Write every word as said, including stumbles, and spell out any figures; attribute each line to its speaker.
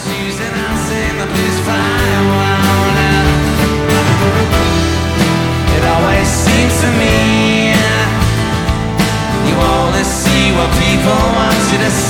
Speaker 1: shoes and I'll sing the blues fine wine. It always seems to me you only see what people want you to see.